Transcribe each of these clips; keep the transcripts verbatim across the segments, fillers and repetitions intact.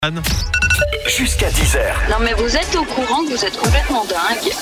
Jusqu'à dix heures. Non mais vous êtes au courant que vous êtes complètement dingue.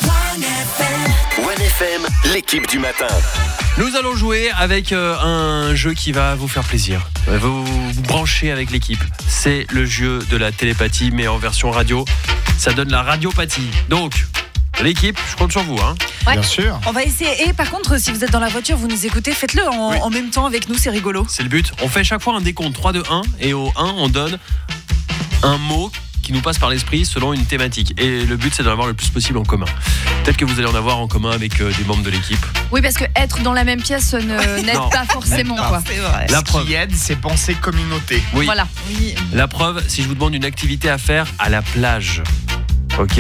One F M, l'équipe du matin. Nous allons jouer avec euh, un jeu qui va vous faire plaisir. Vous vous branchez avec l'équipe. C'est le jeu de la télépathie, mais en version radio. Ça donne la radiopathie. Donc, l'équipe, je compte sur vous. Hein. Ouais. Bien sûr. On va essayer. Et par contre, si vous êtes dans la voiture, vous nous écoutez, faites-le en, Oui. en même temps avec nous, c'est rigolo. C'est le but. On fait chaque fois un décompte trois, deux, un. Et au un, on donne un mot qui nous passe par l'esprit selon une thématique. Et le but, c'est d'en avoir le plus possible en commun. Peut-être que vous allez en avoir en commun avec euh, des membres de l'équipe. Oui, parce que être dans la même pièce ne, n'aide Non, pas forcément. n'aide pas. Quoi. C'est vrai. La Ce preuve. qui aide, c'est penser communauté. Oui. Voilà. Oui. La preuve, si je vous demande une activité à faire à la plage. Ok ?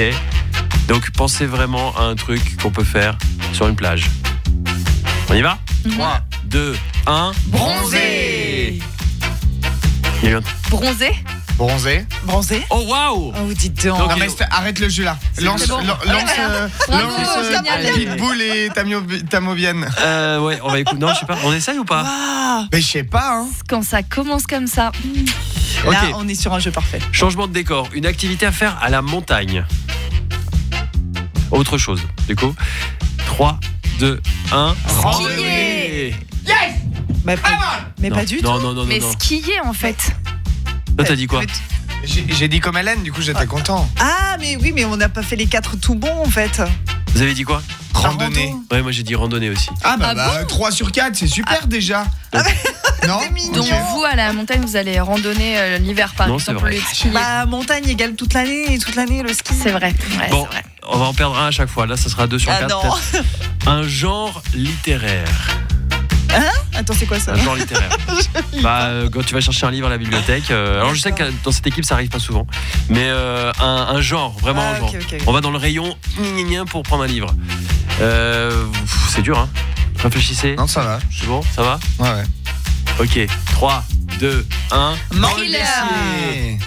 Donc, pensez vraiment à un truc qu'on peut faire sur une plage. On y va ? trois, deux, un. Bronzer. Il y a eu un- Bronzer. Bronzé. Bronzé. Oh, waouh ! Oh, dites donc. Donc, Non mais c'est- arrête le jeu là. Lance, bon. lan- lance, euh, Bravo, lance euh, génial. Pitbull et Tamio- Tamovienne. Euh, ouais, on va écouter. Non, je sais pas. On essaye ou pas ? Ah, Mais je sais pas. Hein. Quand ça commence comme ça. Ok. là, on est sur un jeu parfait. Changement de décor. Une activité à faire à la montagne. Autre chose, du coup. trois, deux, un. Skier. Bah, pas- mais Non, pas du non, tout. Non, non, non, Mais non. skier en fait. Toi, t'as dit quoi ? J'ai j'ai dit comme Hélène, du coup j'étais content. Ah, mais oui, mais on n'a pas fait les quatre tout bons en fait. Vous avez dit quoi ? Randonnée. rando. Ouais, moi j'ai dit randonnée aussi. Ah bah, Ah bah trois sur quatre, c'est super déjà. Non C'est mignon. Donc Ok. vous à la montagne, vous allez randonner euh, l'hiver par Non, c'est exemple. vrai. au lieu de skier. Bah, montagne égale toute l'année et toute l'année le ski. C'est vrai. Ouais, Bon, c'est vrai. on va en perdre un à chaque fois. Là, ça sera deux sur Ah quatre. non. peut-être. Un genre littéraire. Attends, c'est quoi ça Un genre littéraire. Bah, euh, quand tu vas chercher un livre à la bibliothèque. euh, alors, je sais que dans cette équipe, ça arrive pas souvent. Mais euh, un, un genre, vraiment Ah, un genre. ok, ok, ok. On va dans le rayon gna, gna, gna pour prendre un livre. Euh, pff, c'est dur, hein. Réfléchissez. Non ça va. C'est bon, ça va ? Ouais ouais. Ok. trois, deux, un. Thriller. Et-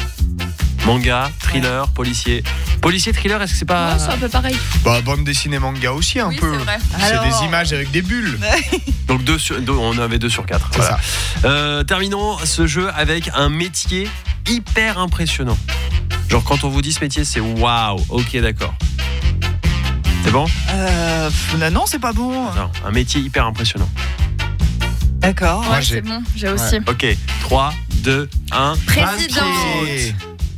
Manga, thriller, policier. Policier, thriller, est-ce que c'est pas. Ouais, c'est un peu pareil. Bah bande dessinée manga aussi un Oui, peu. c'est vrai. C'est Alors- des images avec des bulles. Donc deux sur, deux, on avait deux sur quatre. C'est Voilà. ça. Euh, terminons ce jeu avec un métier hyper impressionnant. Genre quand on vous dit ce métier, c'est waouh. Ok, d'accord. C'est bon ? Euh, pff, non, c'est pas bon. Non, un métier hyper impressionnant. D'accord. Moi, Ouais, j'ai- c'est bon. J'ai aussi. Ok, trois, deux, un. Présidente. Papier.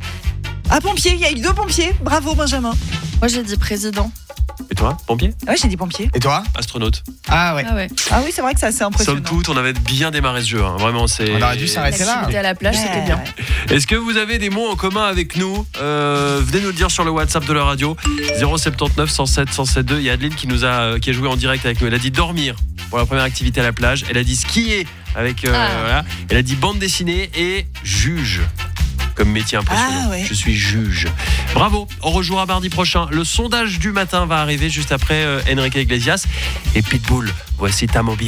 Ah, pompier, il y a eu deux pompiers. Bravo, Benjamin. Moi j'ai dit président. Et toi, pompier ? Ouais, j'ai dit pompier. Et toi? Astronaute. Ah ouais. Ah ouais. Ah oui, c'est vrai que c'est assez Somme impressionnant. toute, on avait bien démarré ce jeu. Hein. Vraiment, c'est. On aurait dû s'arrêter là. L'activité à la plage, c'était bien. Ouais. Est-ce que vous avez des mots en commun avec nous ? euh, Venez nous le dire sur le WhatsApp de la radio. zéro sept neuf, cent sept, cent sept deux. Il y a Adeline qui nous a, euh, qui a joué en direct avec nous. Elle a dit dormir pour la première activité à la plage. Elle a dit skier avec. euh, Ah. voilà. Elle a dit bande dessinée et juge comme métier impressionnant. Ah ouais. Je suis juge. Bravo. On rejouera mardi prochain. Le sondage du matin va arriver juste après euh, Enrique Iglesias et Pitbull. Voici ta mobile.